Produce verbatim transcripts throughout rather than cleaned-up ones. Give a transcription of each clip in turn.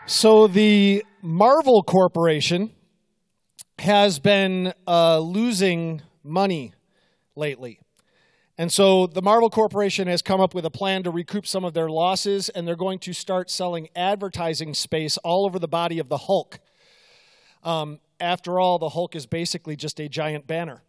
So the Marvel Corporation has been uh, losing money lately. And so the Marvel Corporation has come up with a plan to recoup some of their losses, and they're going to start selling advertising space all over the body of the Hulk. Um, after all, the Hulk is basically just a giant banner.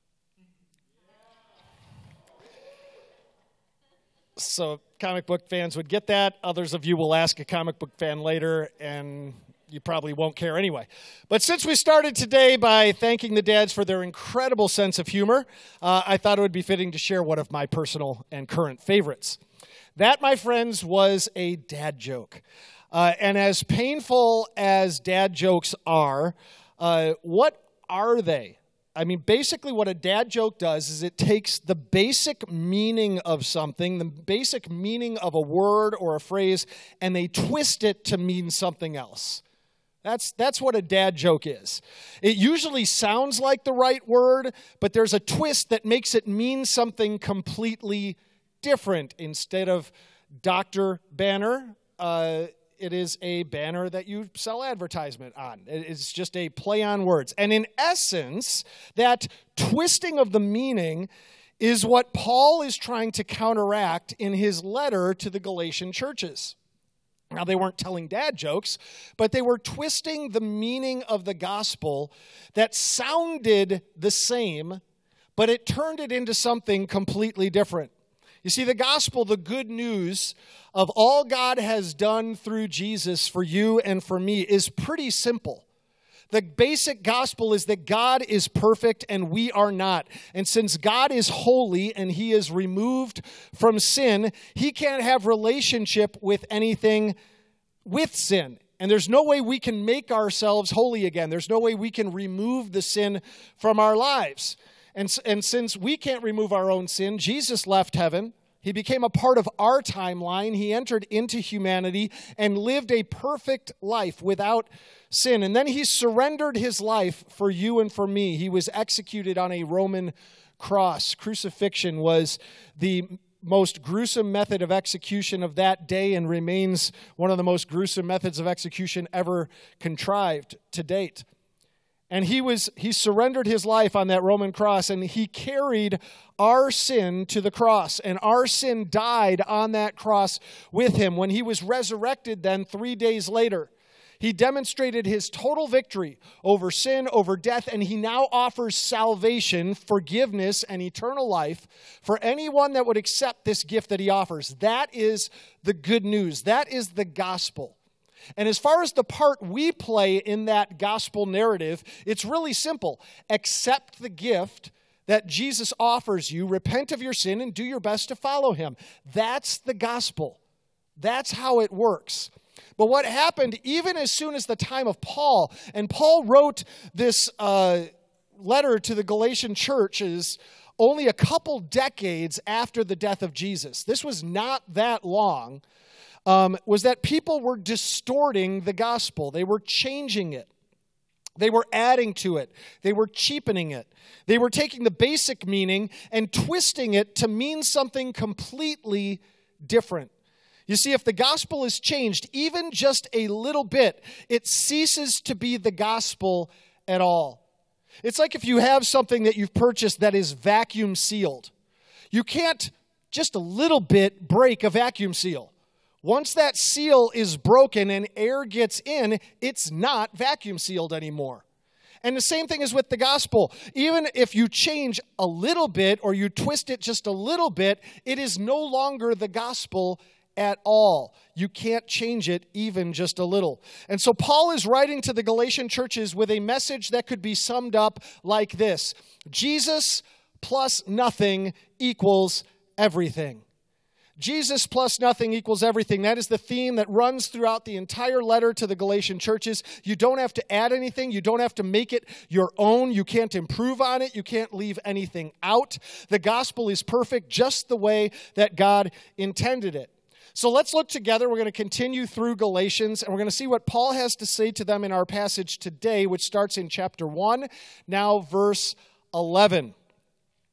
So comic book fans would get that. Others of you will ask a comic book fan later, and you probably won't care anyway. But since we started today by thanking the dads for their incredible sense of humor, uh, I thought it would be fitting to share one of my personal and current favorites. That, my friends, was a dad joke. Uh, and as painful as dad jokes are, uh, what are they? I mean, basically what a dad joke does is it takes the basic meaning of something, the basic meaning of a word or a phrase, and they twist it to mean something else. That's that's what a dad joke is. It usually sounds like the right word, but there's a twist that makes it mean something completely different. Instead of Doctor Banner, uh, it is a banner that you sell advertisement on. It's just a play on words. And in essence, that twisting of the meaning is what Paul is trying to counteract in his letter to the Galatian churches. Now, they weren't telling dad jokes, but they were twisting the meaning of the gospel that sounded the same, but it turned it into something completely different. You see, the gospel, the good news of all God has done through Jesus for you and for me, is pretty simple. The basic gospel is that God is perfect and we are not. And since God is holy and he is removed from sin, he can't have relationship with anything with sin. And there's no way we can make ourselves holy again. There's no way we can remove the sin from our lives. And, and since we can't remove our own sin, Jesus left heaven. He became a part of our timeline. He entered into humanity and lived a perfect life without sin. And then he surrendered his life for you and for me. He was executed on a Roman cross. Crucifixion was the most gruesome method of execution of that day and remains one of the most gruesome methods of execution ever contrived to date. And he was he surrendered his life on that Roman cross, and he carried our sin to the cross. And our sin died on that cross with him. When he was resurrected then three days later, he demonstrated his total victory over sin, over death, and he now offers salvation, forgiveness, and eternal life for anyone that would accept this gift that he offers. That is the good news. That is the gospel. And as far as the part we play in that gospel narrative, it's really simple. Accept the gift that Jesus offers you, repent of your sin, and do your best to follow him. That's the gospel. That's how it works. But what happened even as soon as the time of Paul, and Paul wrote this uh, letter to the Galatian churches only a couple decades after the death of Jesus. This was not that long. Um, was that people were distorting the gospel. They were changing it. They were adding to it. They were cheapening it. They were taking the basic meaning and twisting it to mean something completely different. You see, if the gospel is changed even just a little bit, it ceases to be the gospel at all. It's like if you have something that you've purchased that is vacuum sealed. You can't just a little bit break a vacuum seal. Once that seal is broken and air gets in, it's not vacuum sealed anymore. And the same thing is with the gospel. Even if you change a little bit or you twist it just a little bit, it is no longer the gospel at all. You can't change it even just a little. And so Paul is writing to the Galatian churches with a message that could be summed up like this: Jesus plus nothing equals everything. Jesus plus nothing equals everything. That is the theme that runs throughout the entire letter to the Galatian churches. You don't have to add anything. You don't have to make it your own. You can't improve on it. You can't leave anything out. The gospel is perfect just the way that God intended it. So let's look together. We're going to continue through Galatians, and we're going to see what Paul has to say to them in our passage today, which starts in chapter one, now verse eleven.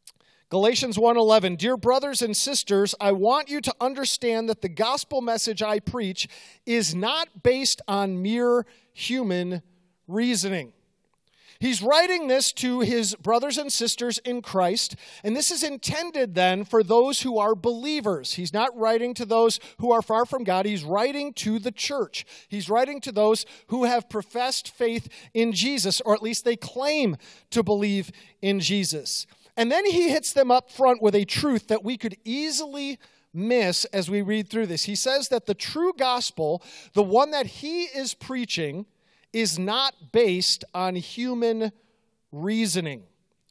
Galatians one eleven, dear brothers and sisters, I want you to understand that the gospel message I preach is not based on mere human reasoning. He's writing this to his brothers and sisters in Christ, and this is intended then for those who are believers. He's not writing to those who are far from God. He's writing to the church. He's writing to those who have professed faith in Jesus, or at least they claim to believe in Jesus. And then he hits them up front with a truth that we could easily miss as we read through this. He says that the true gospel, the one that he is preaching, is not based on human reasoning.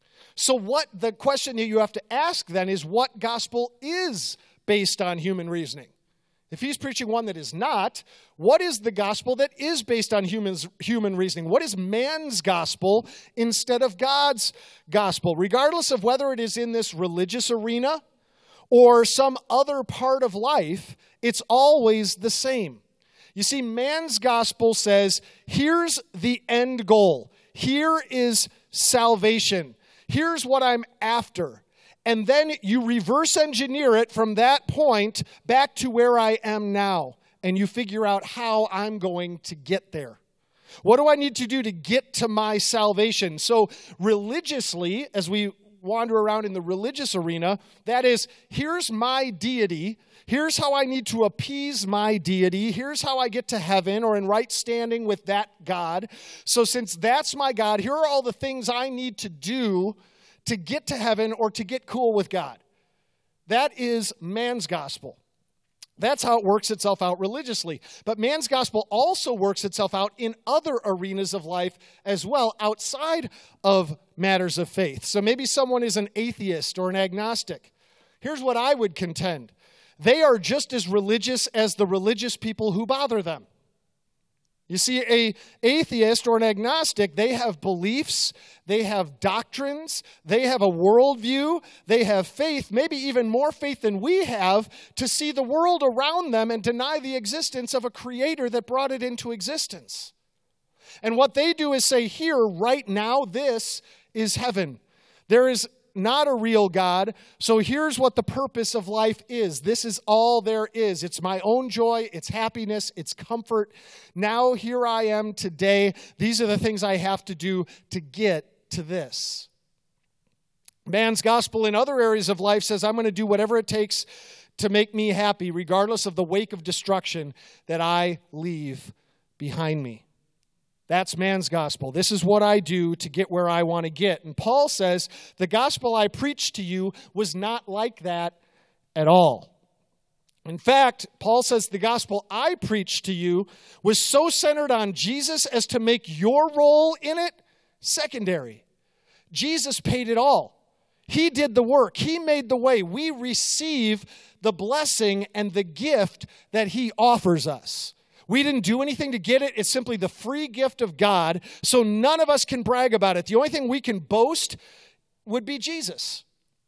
So what the question that you have to ask then is, what gospel is based on human reasoning? If he's preaching one that is not, what is the gospel that is based on humans, human reasoning? What is man's gospel instead of God's gospel? Regardless of whether it is in this religious arena or some other part of life, it's always the same. You see, man's gospel says, here's the end goal. Here is salvation. Here's what I'm after. And then you reverse engineer it from that point back to where I am now. And you figure out how I'm going to get there. What do I need to do to get to my salvation? So religiously, as we wander around in the religious arena, that is, here's my deity. Here's how I need to appease my deity. Here's how I get to heaven or in right standing with that God. So since that's my God, here are all the things I need to do to get to heaven or to get cool with God. That is man's gospel. That's how it works itself out religiously. But man's gospel also works itself out in other arenas of life as well, outside of matters of faith. So maybe someone is an atheist or an agnostic. Here's what I would contend. They are just as religious as the religious people who bother them. You see, an atheist or an agnostic, they have beliefs, they have doctrines, they have a worldview, they have faith, maybe even more faith than we have, to see the world around them and deny the existence of a creator that brought it into existence. And what they do is say, here, right now, this is heaven. There is not a real God, so here's what the purpose of life is. This is all there is. It's my own joy, it's happiness, it's comfort. Now here I am today. These are the things I have to do to get to this. Man's gospel in other areas of life says, I'm going to do whatever it takes to make me happy, regardless of the wake of destruction that I leave behind me. That's man's gospel. This is what I do to get where I want to get. And Paul says, the gospel I preached to you was not like that at all. In fact, Paul says the gospel I preached to you was so centered on Jesus as to make your role in it secondary. Jesus paid it all. He did the work. He made the way. We receive the blessing and the gift that he offers us. We didn't do anything to get it. It's simply the free gift of God, so none of us can brag about it. The only thing we can boast would be Jesus.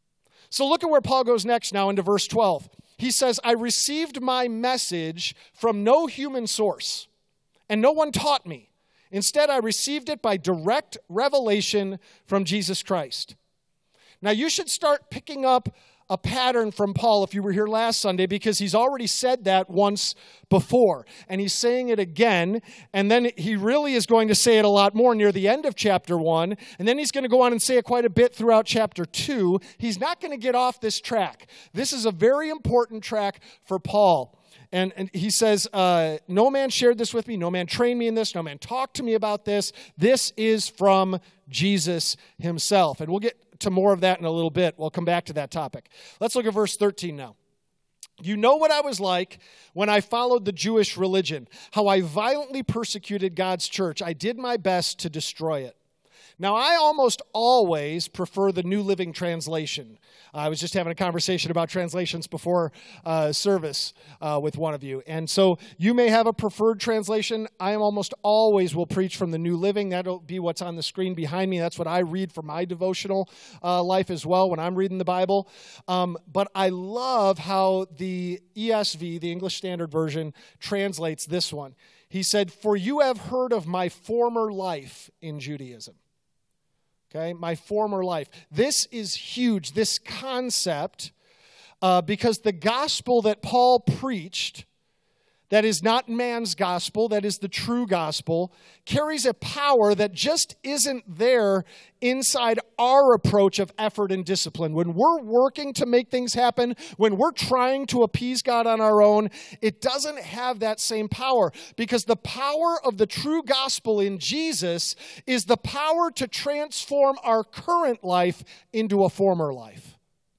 So look at where Paul goes next now into verse twelve. He says, I received my message from no human source, and no one taught me. Instead, I received it by direct revelation from Jesus Christ. Now, you should start picking up a pattern from Paul if you were here last Sunday, because he's already said that once before, and he's saying it again, and then he really is going to say it a lot more near the end of chapter one, and then he's going to go on and say it quite a bit throughout chapter two. He's not going to get off this track. This is a very important track for Paul. And, and he says, uh, no man shared this with me, no man trained me in this, no man talked to me about this. This is from Jesus himself. And we'll get to more of that in a little bit. We'll come back to that topic. Let's look at verse thirteen now. You know what I was like when I followed the Jewish religion, how I violently persecuted God's church. I did my best to destroy it. Now, I almost always prefer the New Living Translation. I was just having a conversation about translations before uh, service uh, with one of you. And so you may have a preferred translation. I am almost always will preach from the New Living. That'll be what's on the screen behind me. That's what I read for my devotional uh, life as well when I'm reading the Bible. Um, but I love how the E S V, the English Standard Version, translates this one. He said, for you have heard of my former life in Judaism. Okay, my former life. This is huge, this concept, uh, because the gospel that Paul preached, that is not man's gospel, that is the true gospel, carries a power that just isn't there inside our approach of effort and discipline. When we're working to make things happen, when we're trying to appease God on our own, it doesn't have that same power, because the power of the true gospel in Jesus is the power to transform our current life into a former life.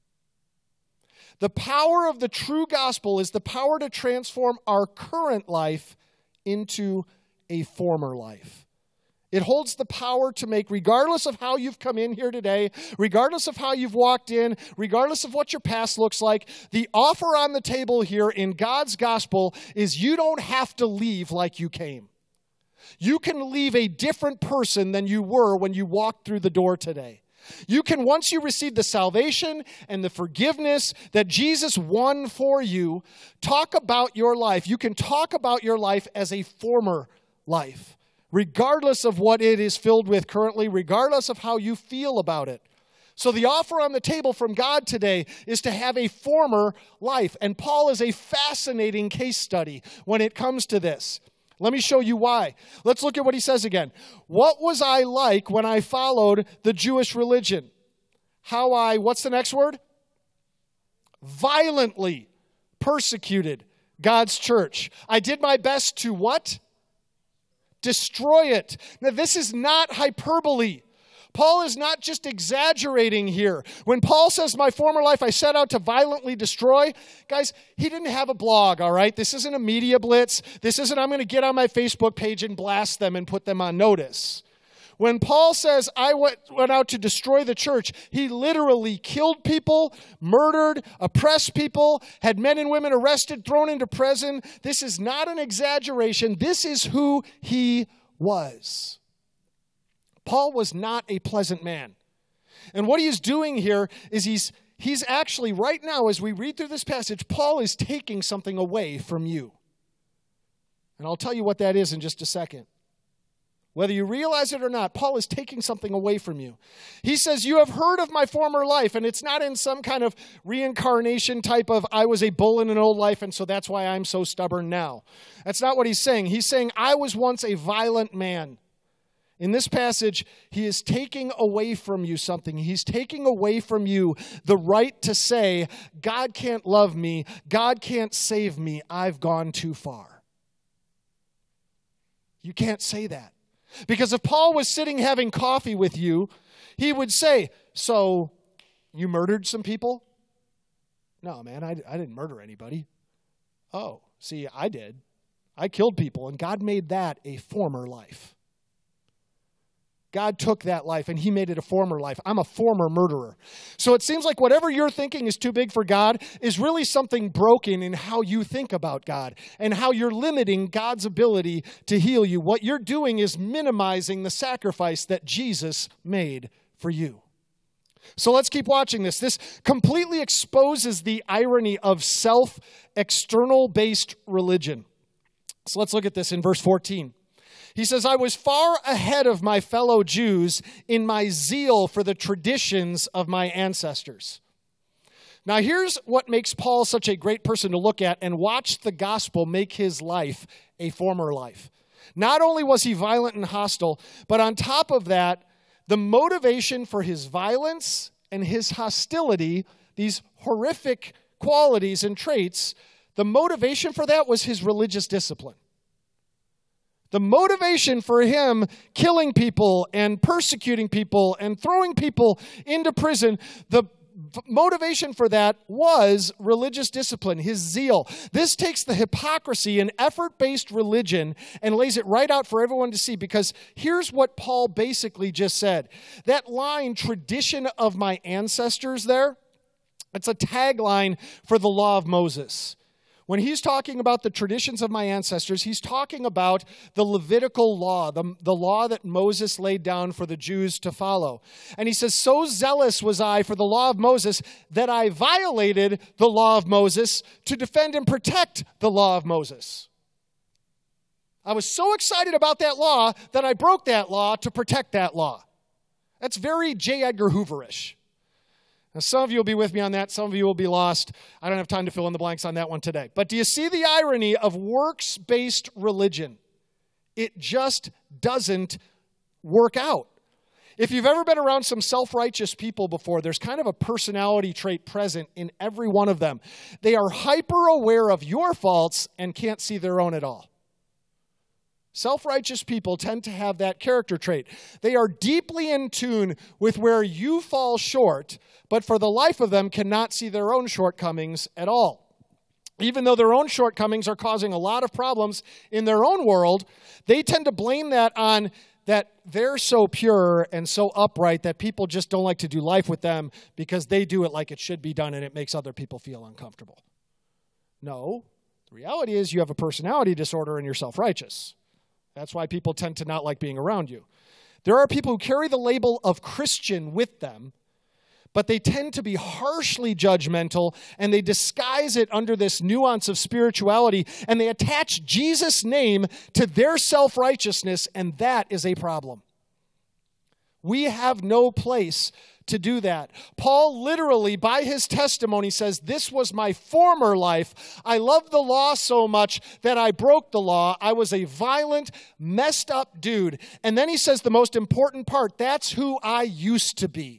The power of the true gospel is the power to transform our current life into a former life. It holds the power to make, regardless of how you've come in here today, regardless of how you've walked in, regardless of what your past looks like, the offer on the table here in God's gospel is you don't have to leave like you came. You can leave a different person than you were when you walked through the door today. You can, once you receive the salvation and the forgiveness that Jesus won for you, talk about your life. You can talk about your life as a former life, regardless of what it is filled with currently, regardless of how you feel about it. So the offer on the table from God today is to have a former life. And Paul is a fascinating case study when it comes to this. Let me show you why. Let's look at what he says again. What was I like when I followed the Jewish religion? How I, what's the next word? Violently persecuted God's church. I did my best to what? Destroy it. Now, this is not hyperbole. Paul is not just exaggerating here. When Paul says, my former life I set out to violently destroy, guys, he didn't have a blog, all right? This isn't a media blitz. This isn't, I'm going to get on my Facebook page and blast them and put them on notice. When Paul says, I went, went out to destroy the church, he literally killed people, murdered, oppressed people, had men and women arrested, thrown into prison. This is not an exaggeration. This is who he was. Paul was not a pleasant man. And what he's doing here is he's he's actually, right now, as we read through this passage, Paul is taking something away from you. And I'll tell you what that is in just a second. Whether you realize it or not, Paul is taking something away from you. He says, you have heard of my former life, and it's not in some kind of reincarnation type of, I was a bull in an old life, and so that's why I'm so stubborn now. That's not what he's saying. He's saying, I was once a violent man. In this passage, he is taking away from you something. He's taking away from you the right to say, God can't love me, God can't save me, I've gone too far. You can't say that. Because if Paul was sitting having coffee with you, he would say, so you murdered some people? No, man, I, I didn't murder anybody. Oh, see, I did. I killed people, and God made that a former life. God took that life and he made it a former life. I'm a former murderer. So it seems like whatever you're thinking is too big for God is really something broken in how you think about God and how you're limiting God's ability to heal you. What you're doing is minimizing the sacrifice that Jesus made for you. So let's keep watching this. This completely exposes the irony of self-external based religion. So let's look at this in verse fourteen. He says, I was far ahead of my fellow Jews in my zeal for the traditions of my ancestors. Now, here's what makes Paul such a great person to look at and watch the gospel make his life a former life. Not only was he violent and hostile, but on top of that, the motivation for his violence and his hostility, these horrific qualities and traits, the motivation for that was his religious discipline. The motivation for him killing people and persecuting people and throwing people into prison, the motivation for that was religious discipline, his zeal. This takes the hypocrisy in effort-based religion and lays it right out for everyone to see, because here's what Paul basically just said. That line, tradition of my ancestors there, it's a tagline for the law of Moses. When he's talking about the traditions of my ancestors, he's talking about the Levitical law, the, the law that Moses laid down for the Jews to follow. And he says, so zealous was I for the law of Moses that I violated the law of Moses to defend and protect the law of Moses. I was so excited about that law that I broke that law to protect that law. That's very J. Edgar Hoover-ish. Now, some of you will be with me on that. Some of you will be lost. I don't have time to fill in the blanks on that one today. But do you see the irony of works-based religion? It just doesn't work out. If you've ever been around some self-righteous people before, there's kind of a personality trait present in every one of them. They are hyper-aware of your faults and can't see their own at all. Self-righteous people tend to have that character trait. They are deeply in tune with where you fall short, but for the life of them cannot see their own shortcomings at all. Even though their own shortcomings are causing a lot of problems in their own world, they tend to blame that on that they're so pure and so upright that people just don't like to do life with them because they do it like it should be done and it makes other people feel uncomfortable. No, the reality is you have a personality disorder and you're self-righteous. That's why people tend to not like being around you. There are people who carry the label of Christian with them, but they tend to be harshly judgmental, and they disguise it under this nuance of spirituality, and they attach Jesus' name to their self-righteousness, and that is a problem. We have no place to do that. Paul literally, by his testimony, says, this was my former life. I loved the law so much that I broke the law. I was a violent, messed up dude. And then he says the most important part, that's who I used to be.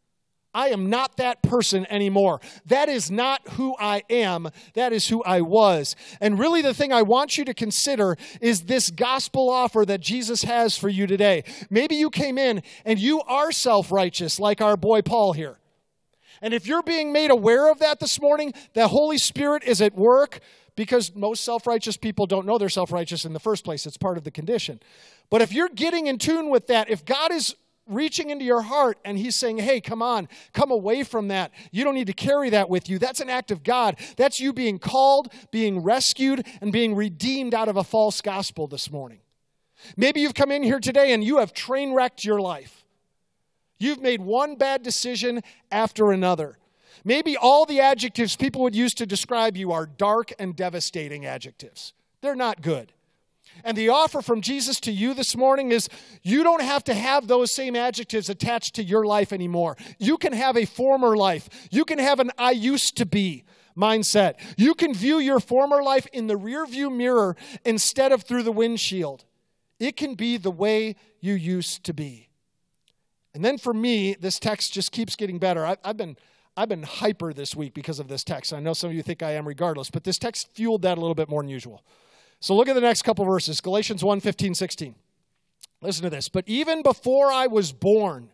I am not that person anymore. That is not who I am. That is who I was. And really the thing I want you to consider is this gospel offer that Jesus has for you today. Maybe you came in and you are self-righteous like our boy Paul here. And if you're being made aware of that this morning, the Holy Spirit is at work, because most self-righteous people don't know they're self-righteous in the first place. It's part of the condition. But if you're getting in tune with that, if God is reaching into your heart and he's saying, hey, come on, come away from that. You don't need to carry that with you. That's an act of God. That's you being called, being rescued, and being redeemed out of a false gospel this morning. Maybe you've come in here today and you have train wrecked your life. You've made one bad decision after another. Maybe all the adjectives people would use to describe you are dark and devastating adjectives. They're not good. And the offer from Jesus to you this morning is you don't have to have those same adjectives attached to your life anymore. You can have a former life. You can have an I used to be mindset. You can view your former life in the rearview mirror instead of through the windshield. It can be the way you used to be. And then for me, this text just keeps getting better. I, I've been I've been hyper this week because of this text. I know some of you think I am regardless, but this text fueled that a little bit more than usual. So look at the next couple verses, Galatians one, fifteen, sixteen. Listen to this. But even before I was born,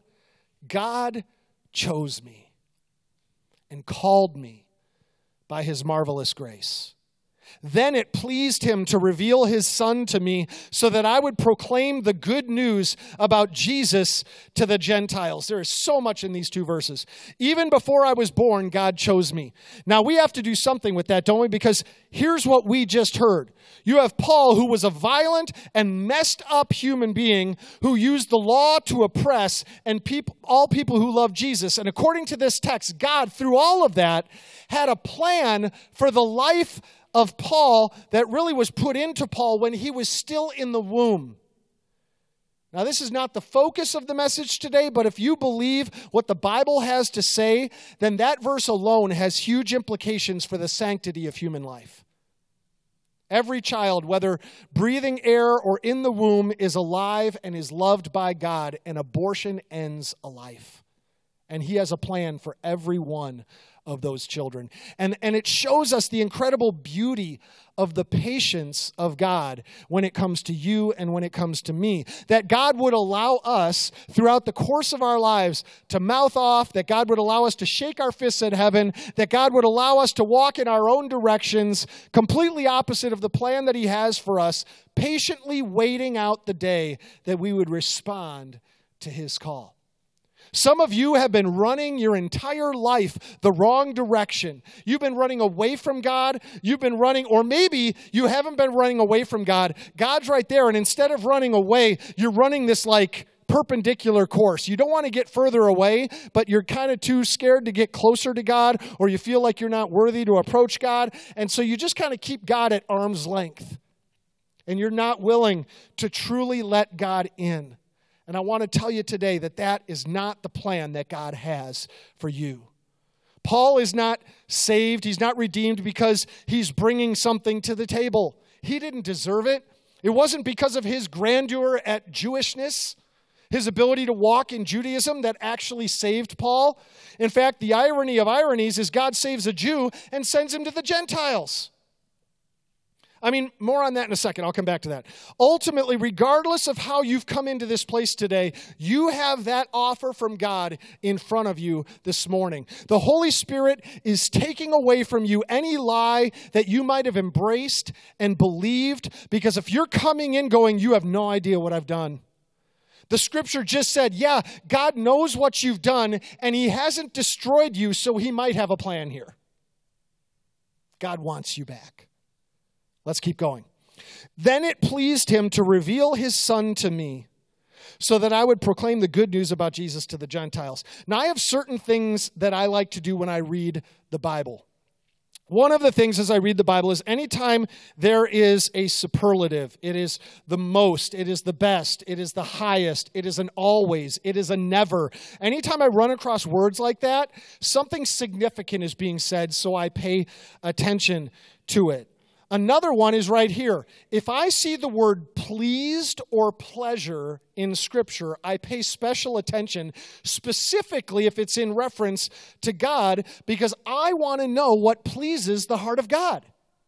God chose me and called me by his marvelous grace. Then it pleased him to reveal his Son to me so that I would proclaim the good news about Jesus to the Gentiles. There is so much in these two verses. Even before I was born, God chose me. Now we have to do something with that, don't we? Because here's what we just heard. You have Paul, who was a violent and messed up human being who used the law to oppress and people, all people who love Jesus. And according to this text, God, through all of that, had a plan for the life of Paul that really was put into Paul when he was still in the womb. Now, this is not the focus of the message today, but if you believe what the Bible has to say, then that verse alone has huge implications for the sanctity of human life. Every child, whether breathing air or in the womb, is alive and is loved by God, and abortion ends a life. And he has a plan for every one of those children. And, and it shows us the incredible beauty of the patience of God when it comes to you and when it comes to me. That God would allow us throughout the course of our lives to mouth off, that God would allow us to shake our fists at heaven, that God would allow us to walk in our own directions, completely opposite of the plan that he has for us, patiently waiting out the day that we would respond to his call. Some of you have been running your entire life the wrong direction. You've been running away from God. You've been running, or maybe you haven't been running away from God. God's right there, and instead of running away, you're running this like perpendicular course. You don't want to get further away, but you're kind of too scared to get closer to God, or you feel like you're not worthy to approach God, and so you just kind of keep God at arm's length, and you're not willing to truly let God in. And I want to tell you today that that is not the plan that God has for you. Paul is not saved, he's not redeemed because he's bringing something to the table. He didn't deserve it. It wasn't because of his grandeur at Jewishness, his ability to walk in Judaism, that actually saved Paul. In fact, the irony of ironies is God saves a Jew and sends him to the Gentiles. I mean, more on that in a second. I'll come back to that. Ultimately, regardless of how you've come into this place today, you have that offer from God in front of you this morning. The Holy Spirit is taking away from you any lie that you might have embraced and believed, because if you're coming in going, you have no idea what I've done. The scripture just said, yeah, God knows what you've done, and he hasn't destroyed you, so he might have a plan here. God wants you back. Let's keep going. Then it pleased him to reveal his Son to me so that I would proclaim the good news about Jesus to the Gentiles. Now, I have certain things that I like to do when I read the Bible. One of the things as I read the Bible is anytime there is a superlative, it is the most, it is the best, it is the highest, it is an always, it is a never. Anytime I run across words like that, something significant is being said, so I pay attention to it. Another one is right here. If I see the word pleased or pleasure in Scripture, I pay special attention, specifically if it's in reference to God, because I want to know what pleases the heart of God.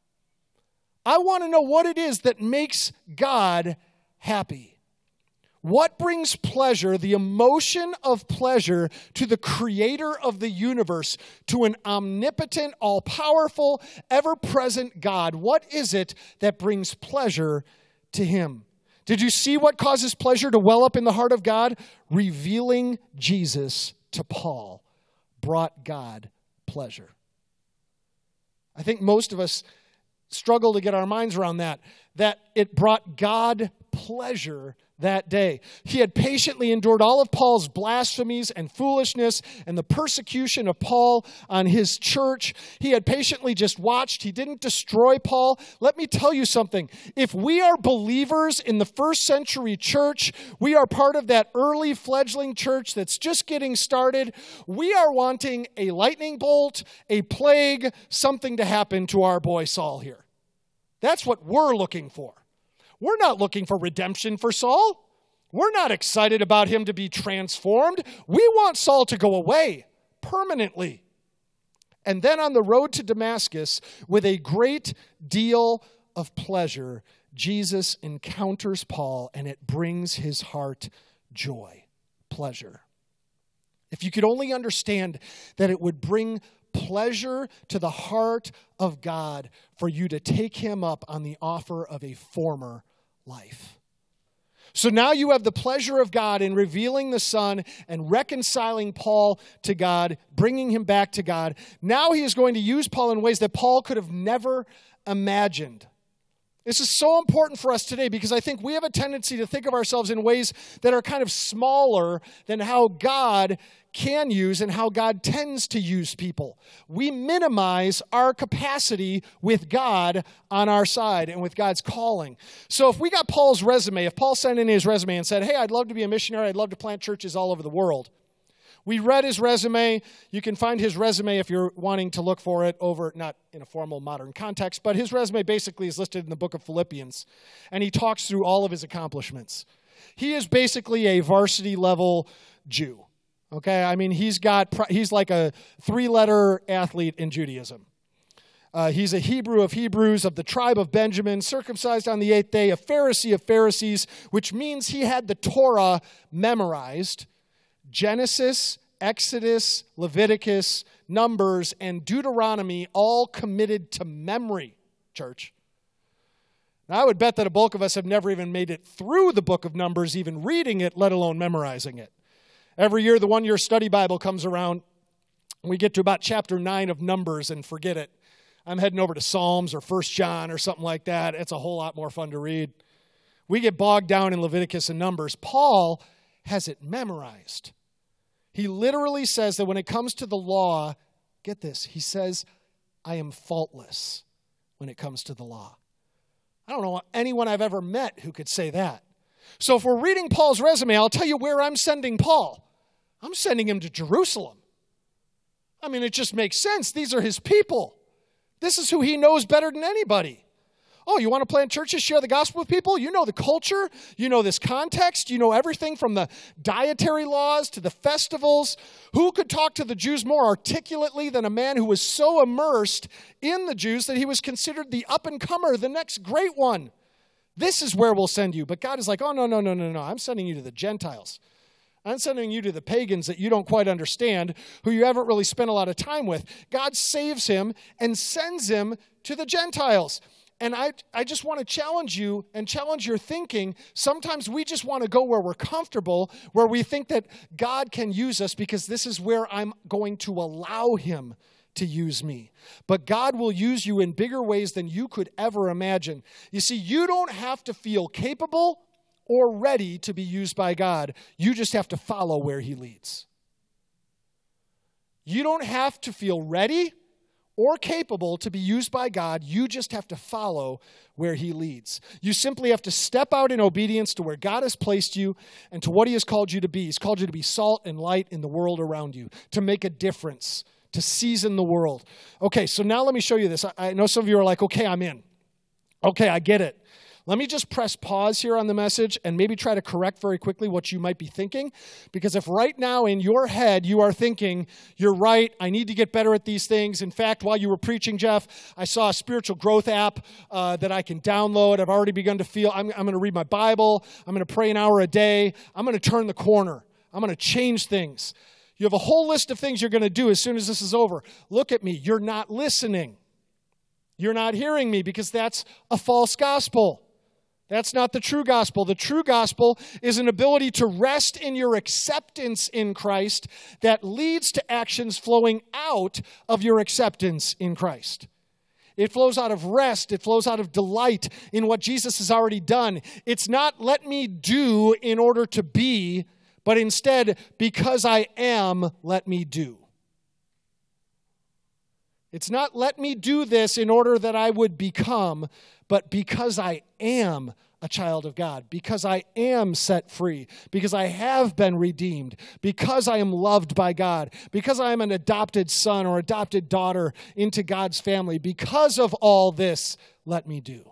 I want to know what it is that makes God happy. What brings pleasure, the emotion of pleasure, to the creator of the universe, to an omnipotent, all-powerful, ever-present God? What is it that brings pleasure to him? Did you see what causes pleasure to well up in the heart of God? Revealing Jesus to Paul brought God pleasure. I think most of us struggle to get our minds around that, that it brought God pleasure that day. He had patiently endured all of Paul's blasphemies and foolishness and the persecution of Paul on his church. He had patiently just watched. He didn't destroy Paul. Let me tell you something. If we are believers in the first century church, we are part of that early fledgling church that's just getting started. We are wanting a lightning bolt, a plague, something to happen to our boy Saul here. That's what we're looking for. We're not looking for redemption for Saul. We're not excited about him to be transformed. We want Saul to go away permanently. And then on the road to Damascus, with a great deal of pleasure, Jesus encounters Paul, and it brings his heart joy, pleasure. If you could only understand that it would bring pleasure to the heart of God for you to take him up on the offer of a former life. So now you have the pleasure of God in revealing the Son and reconciling Paul to God, bringing him back to God. Now he is going to use Paul in ways that Paul could have never imagined. This is so important for us today because I think we have a tendency to think of ourselves in ways that are kind of smaller than how God can use and how God tends to use people. We minimize our capacity with God on our side and with God's calling. So if we got Paul's resume, if Paul sent in his resume and said, hey, I'd love to be a missionary, I'd love to plant churches all over the world. We read his resume. You can find his resume if you're wanting to look for it over, not in a formal modern context, but his resume basically is listed in the book of Philippians, and he talks through all of his accomplishments. He is basically a varsity level Jew. Okay, I mean, he's got, he's like a three-letter athlete in Judaism. Uh, he's a Hebrew of Hebrews, of the tribe of Benjamin, circumcised on the eighth day, a Pharisee of Pharisees, which means he had the Torah memorized. Genesis, Exodus, Leviticus, Numbers, and Deuteronomy all committed to memory, church. Now, I would bet that a bulk of us have never even made it through the book of Numbers, even reading it, let alone memorizing it. Every year, the one-year study Bible comes around. We get to about chapter nine of Numbers and forget it. I'm heading over to Psalms or First John or something like that. It's a whole lot more fun to read. We get bogged down in Leviticus and Numbers. Paul has it memorized. He literally says that when it comes to the law, get this, he says, I am faultless when it comes to the law. I don't know anyone I've ever met who could say that. So if we're reading Paul's resume, I'll tell you where I'm sending Paul. I'm sending him to Jerusalem. I mean, it just makes sense. These are his people. This is who he knows better than anybody. Oh, you want to plant churches, share the gospel with people? You know the culture. You know this context. You know everything from the dietary laws to the festivals. Who could talk to the Jews more articulately than a man who was so immersed in the Jews that he was considered the up-and-comer, the next great one? This is where we'll send you. But God is like, oh, no, no, no, no, no. I'm sending you to the Gentiles. I'm sending you to the pagans that you don't quite understand, who you haven't really spent a lot of time with. God saves him and sends him to the Gentiles. And I, I just want to challenge you and challenge your thinking. Sometimes we just want to go where we're comfortable, where we think that God can use us because this is where I'm going to allow him to use me. But God will use you in bigger ways than you could ever imagine. You see, you don't have to feel capable or ready to be used by God. You just have to follow where he leads. You don't have to feel ready or capable to be used by God. You just have to follow where he leads. You simply have to step out in obedience to where God has placed you and to what he has called you to be. He's called you to be salt and light in the world around you, to make a difference, to season the world. Okay, so now let me show you this. I, I know some of you are like, okay, I'm in. Okay, I get it. Let me just press pause here on the message and maybe try to correct very quickly what you might be thinking. Because if right now in your head you are thinking, you're right, I need to get better at these things. In fact, while you were preaching, Jeff, I saw a spiritual growth app uh, that I can download. I've already begun to feel, I'm, I'm going to read my Bible. I'm going to pray an hour a day. I'm going to turn the corner. I'm going to change things. You have a whole list of things you're going to do as soon as this is over. Look at me. You're not listening. You're not hearing me because that's a false gospel. That's not the true gospel. The true gospel is an ability to rest in your acceptance in Christ that leads to actions flowing out of your acceptance in Christ. It flows out of rest. It flows out of delight in what Jesus has already done. It's not let me do in order to be, but instead, because I am, let me do. It's not let me do this in order that I would become, but because I am a child of God, because I am set free, because I have been redeemed, because I am loved by God, because I am an adopted son or adopted daughter into God's family, because of all this, let me do.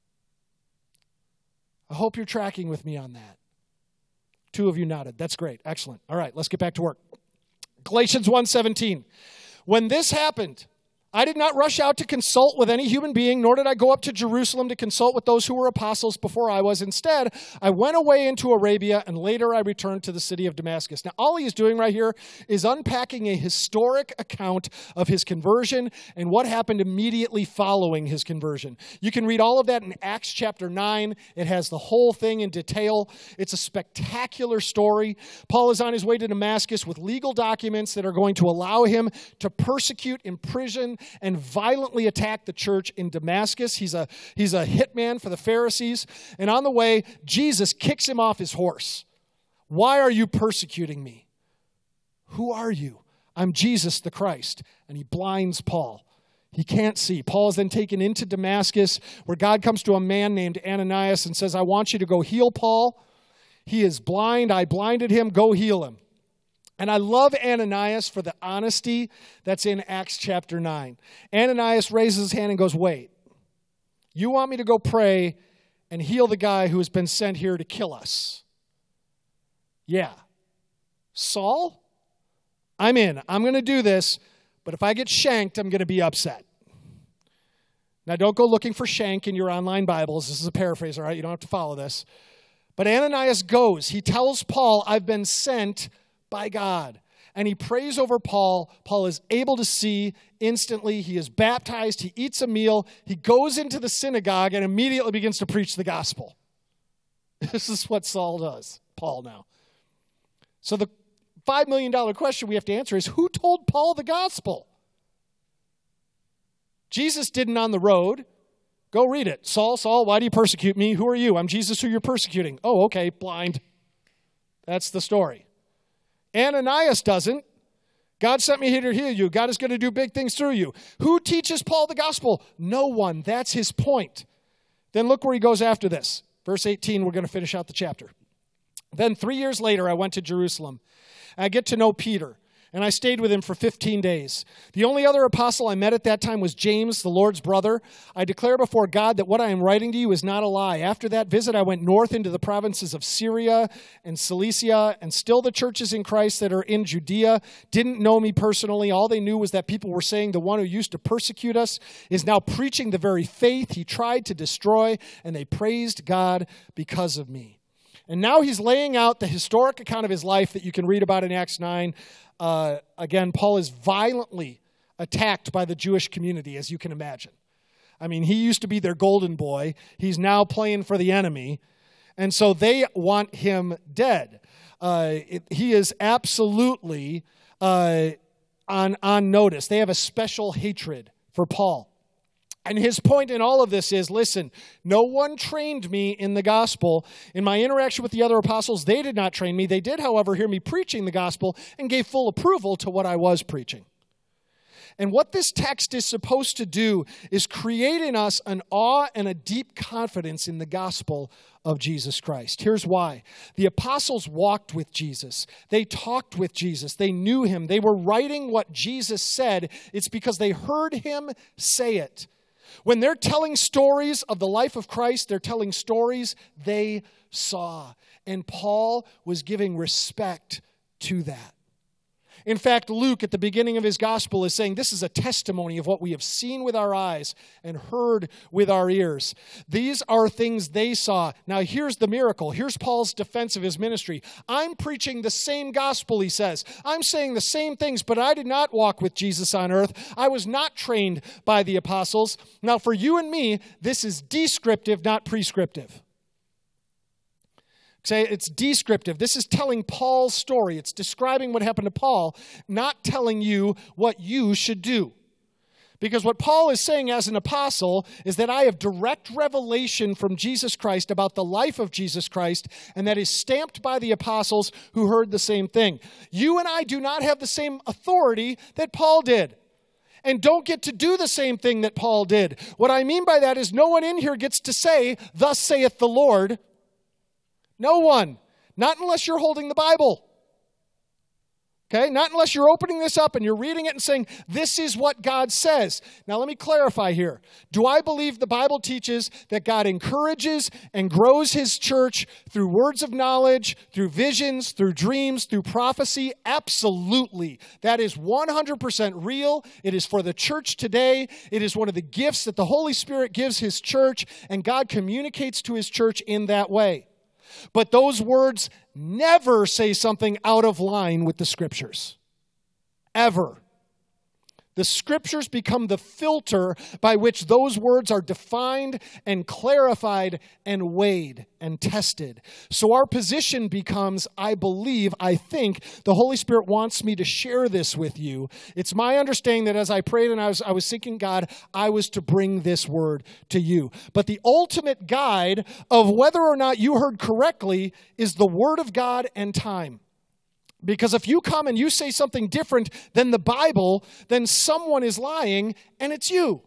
I hope you're tracking with me on that. Two of you nodded. That's great. Excellent. All right, let's get back to work. Galatians one seventeen. When this happened, I did not rush out to consult with any human being, nor did I go up to Jerusalem to consult with those who were apostles before I was. Instead, I went away into Arabia, and later I returned to the city of Damascus. Now, all he is doing right here is unpacking a historic account of his conversion and what happened immediately following his conversion. You can read all of that in Acts chapter nine. It has the whole thing in detail. It's a spectacular story. Paul is on his way to Damascus with legal documents that are going to allow him to persecute, imprison, and violently attack the church in Damascus. He's a, he's a hitman for the Pharisees. And on the way, Jesus kicks him off his horse. Why are you persecuting me? Who are you? I'm Jesus the Christ. And he blinds Paul. He can't see. Paul is then taken into Damascus, where God comes to a man named Ananias and says, I want you to go heal Paul. He is blind. I blinded him. Go heal him. And I love Ananias for the honesty that's in Acts chapter nine. Ananias raises his hand and goes, wait, you want me to go pray and heal the guy who has been sent here to kill us? Yeah. Saul? I'm in. I'm going to do this, but if I get shanked, I'm going to be upset. Now, don't go looking for shank in your online Bibles. This is a paraphrase, all right? You don't have to follow this. But Ananias goes. He tells Paul, I've been sent by God. And he prays over Paul. Paul is able to see instantly. He is baptized. He eats a meal. He goes into the synagogue and immediately begins to preach the gospel. This is what Saul does. Paul now. So the five million dollars question we have to answer is, who told Paul the gospel? Jesus didn't on the road. Go read it. Saul, Saul, why do you persecute me? Who are you? I'm Jesus who you're persecuting. Oh, okay, blind. That's the story. Ananias doesn't. God sent me here to heal you. God is going to do big things through you. Who teaches Paul the gospel? No one. That's his point. Then look where he goes after this. Verse eighteen, we're going to finish out the chapter. Then three years later, I went to Jerusalem. I get to know Peter, and I stayed with him for fifteen days. The only other apostle I met at that time was James, the Lord's brother. I declare before God that what I am writing to you is not a lie. After that visit, I went north into the provinces of Syria and Cilicia, and still the churches in Christ that are in Judea didn't know me personally. All they knew was that people were saying the one who used to persecute us is now preaching the very faith he tried to destroy, and they praised God because of me. And now he's laying out the historic account of his life that you can read about in Acts nine. Uh, again, Paul is violently attacked by the Jewish community, as you can imagine. I mean, he used to be their golden boy. He's now playing for the enemy. And so they want him dead. Uh, it, he is absolutely uh, on, on notice. They have a special hatred for Paul. And his point in all of this is, listen, no one trained me in the gospel. In my interaction with the other apostles, they did not train me. They did, however, hear me preaching the gospel and gave full approval to what I was preaching. And what this text is supposed to do is create in us an awe and a deep confidence in the gospel of Jesus Christ. Here's why. The apostles walked with Jesus. They talked with Jesus. They knew him. They were writing what Jesus said. It's because they heard him say it. When they're telling stories of the life of Christ, they're telling stories they saw. And Paul was giving respect to that. In fact, Luke, at the beginning of his gospel, is saying this is a testimony of what we have seen with our eyes and heard with our ears. These are things they saw. Now, here's the miracle. Here's Paul's defense of his ministry. I'm preaching the same gospel, he says. I'm saying the same things, but I did not walk with Jesus on earth. I was not trained by the apostles. Now, for you and me, this is descriptive, not prescriptive. Say it's descriptive. This is telling Paul's story. It's describing what happened to Paul, not telling you what you should do. Because what Paul is saying as an apostle is that I have direct revelation from Jesus Christ about the life of Jesus Christ, and that is stamped by the apostles who heard the same thing. You and I do not have the same authority that Paul did, and don't get to do the same thing that Paul did. What I mean by that is no one in here gets to say, "Thus saith the Lord." No one. Not unless you're holding the Bible. Okay? Not unless you're opening this up and you're reading it and saying, this is what God says. Now let me clarify here. Do I believe the Bible teaches that God encourages and grows his church through words of knowledge, through visions, through dreams, through prophecy? Absolutely. That is one hundred percent real. It is for the church today. It is one of the gifts that the Holy Spirit gives his church, and God communicates to his church in that way. But those words never say something out of line with the Scriptures. Ever. The Scriptures become the filter by which those words are defined and clarified and weighed and tested. So our position becomes, I believe, I think, the Holy Spirit wants me to share this with you. It's my understanding that as I prayed and I was, I was seeking God, I was to bring this word to you. But the ultimate guide of whether or not you heard correctly is the Word of God and time. Because if you come and you say something different than the Bible, then someone is lying, and it's you.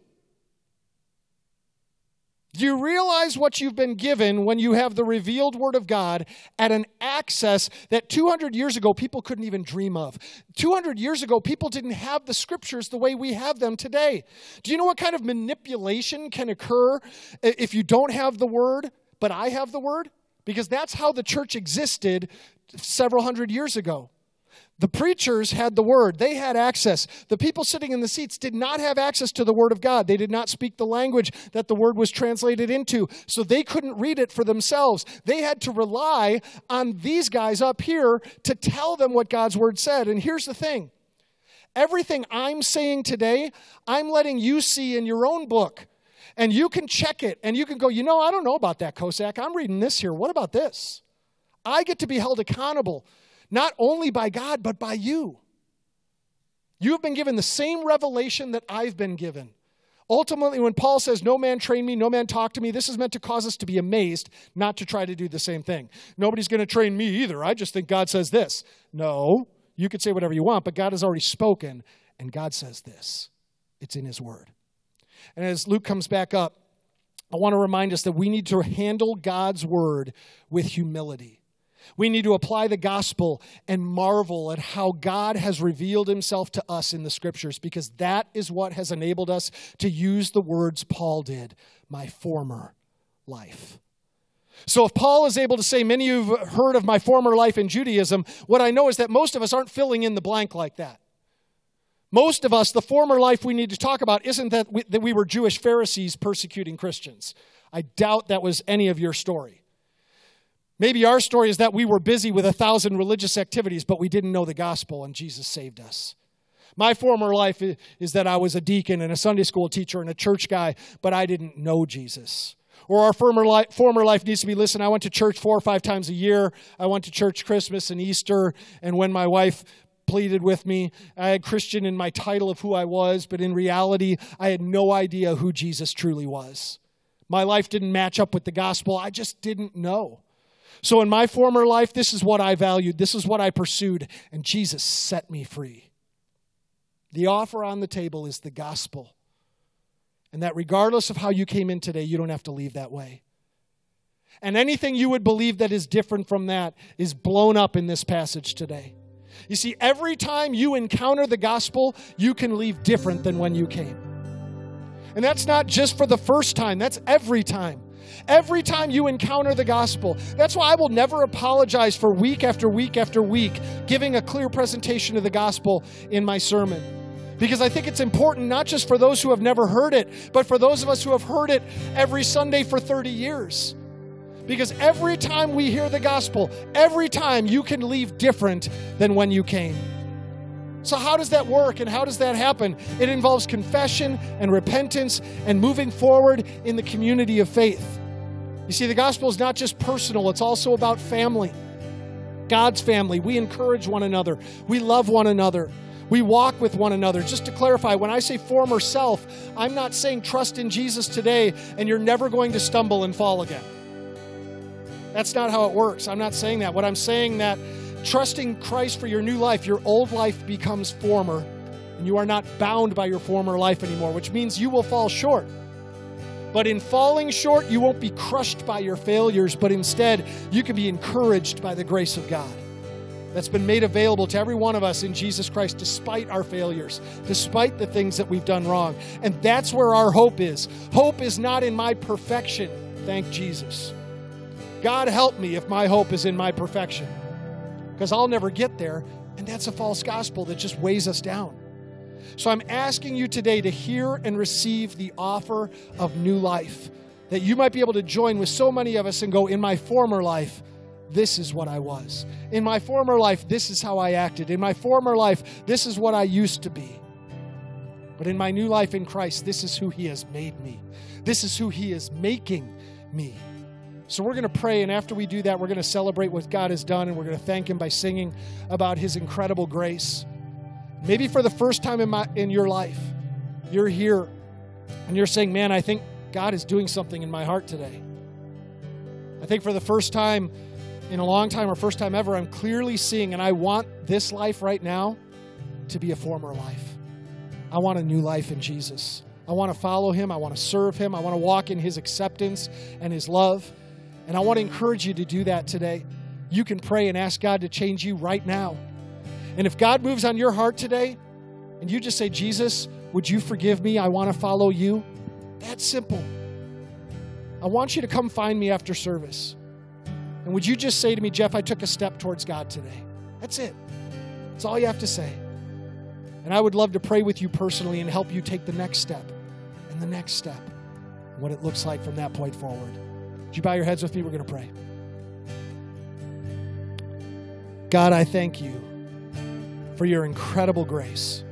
Do you realize what you've been given when you have the revealed Word of God at an access that two hundred years ago people couldn't even dream of? two hundred years ago, people didn't have the Scriptures the way we have them today. Do you know what kind of manipulation can occur if you don't have the Word, but I have the Word? Because that's how the church existed several hundred years ago. The preachers had the word. They had access. The people sitting in the seats did not have access to the word of God. They did not speak the language that the word was translated into, so they couldn't read it for themselves. They had to rely on these guys up here to tell them what God's word said. And here's the thing. Everything I'm saying today, I'm letting you see in your own book. And you can check it, and you can go, you know, I don't know about that, Kosak. I'm reading this here. What about this? I get to be held accountable, not only by God, but by you. You have been given the same revelation that I've been given. Ultimately, when Paul says, no man trained me, no man talked to me, this is meant to cause us to be amazed, not to try to do the same thing. Nobody's going to train me either. I just think God says this. No, you could say whatever you want, but God has already spoken, and God says this. It's in his word. And as Luke comes back up, I want to remind us that we need to handle God's word with humility. We need to apply the gospel and marvel at how God has revealed himself to us in the scriptures, because that is what has enabled us to use the words Paul did, my former life. So if Paul is able to say, many of you have heard of my former life in Judaism, what I know is that most of us aren't filling in the blank like that. Most of us, the former life we need to talk about isn't that we, that we were Jewish Pharisees persecuting Christians. I doubt that was any of your story. Maybe our story is that we were busy with a thousand religious activities, but we didn't know the gospel and Jesus saved us. My former life is that I was a deacon and a Sunday school teacher and a church guy, but I didn't know Jesus. Or our former life, former life needs to be, listen, I went to church four or five times a year. I went to church Christmas and Easter, and when my wife pleaded with me, I had Christian in my title of who I was, but in reality, I had no idea who Jesus truly was. My life didn't match up with the gospel. I just didn't know. So in my former life, this is what I valued. This is what I pursued, and Jesus set me free. The offer on the table is the gospel. And that regardless of how you came in today, you don't have to leave that way. And anything you would believe that is different from that is blown up in this passage today. You see, every time you encounter the gospel, you can leave different than when you came. And that's not just for the first time. That's every time. Every time you encounter the gospel. That's why I will never apologize for week after week after week giving a clear presentation of the gospel in my sermon. Because I think it's important not just for those who have never heard it, but for those of us who have heard it every Sunday for thirty years. Because every time we hear the gospel, every time you can leave different than when you came. So how does that work and how does that happen? It involves confession and repentance and moving forward in the community of faith. You see, the gospel is not just personal, it's also about family. God's family. We encourage one another. We love one another. We walk with one another. Just to clarify, when I say former self, I'm not saying trust in Jesus today and you're never going to stumble and fall again. That's not how it works. I'm not saying that. What I'm saying that trusting Christ for your new life, your old life becomes former, and you are not bound by your former life anymore, which means you will fall short. But in falling short, you won't be crushed by your failures, but instead, you can be encouraged by the grace of God that's been made available to every one of us in Jesus Christ, despite our failures, despite the things that we've done wrong. And that's where our hope is. Hope is not in my perfection, thank Jesus. God help me if my hope is in my perfection, because I'll never get there, and that's a false gospel that just weighs us down. So I'm asking you today to hear and receive the offer of new life, that you might be able to join with so many of us and go, in my former life, this is what I was. In my former life, this is how I acted. In my former life, this is what I used to be. But in my new life in Christ, this is who He has made me. This is who He is making me. So we're going to pray, and after we do that, we're going to celebrate what God has done, and we're going to thank Him by singing about His incredible grace. Maybe for the first time in my in your life, you're here, and you're saying, man, I think God is doing something in my heart today. I think for the first time in a long time, or first time ever, I'm clearly seeing, and I want this life right now to be a former life. I want a new life in Jesus. I want to follow Him. I want to serve Him. I want to walk in His acceptance and His love. And I want to encourage you to do that today. You can pray and ask God to change you right now. And if God moves on your heart today, and you just say, Jesus, would you forgive me? I want to follow you. That's simple. I want you to come find me after service. And would you just say to me, Jeff, I took a step towards God today. That's it. That's all you have to say. And I would love to pray with you personally and help you take the next step and the next step, and what it looks like from that point forward. Would you bow your heads with me? We're going to pray. God, I thank you for your incredible grace.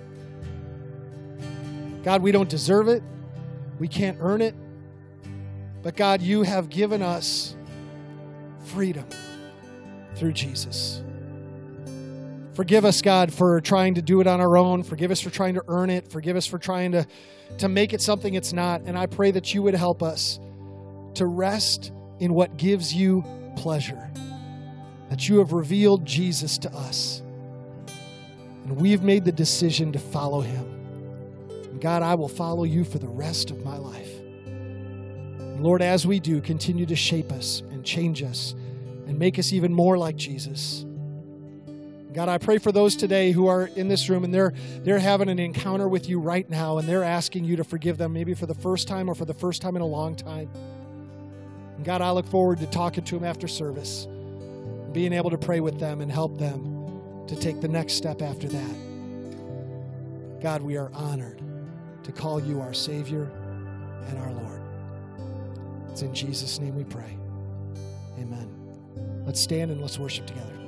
God, we don't deserve it. We can't earn it. But God, you have given us freedom through Jesus. Forgive us, God, for trying to do it on our own. Forgive us for trying to earn it. Forgive us for trying to, to make it something it's not. And I pray that you would help us to rest in what gives you pleasure, that you have revealed Jesus to us. And we've made the decision to follow Him. And God, I will follow you for the rest of my life. Lord, as we do, continue to shape us and change us and make us even more like Jesus. God, I pray for those today who are in this room and they're they're having an encounter with you right now and they're asking you to forgive them maybe for the first time or for the first time in a long time. And God, I look forward to talking to them after service, being able to pray with them and help them to take the next step after that. God, we are honored to call you our Savior and our Lord. It's in Jesus' name we pray. Amen. Let's stand and let's worship together.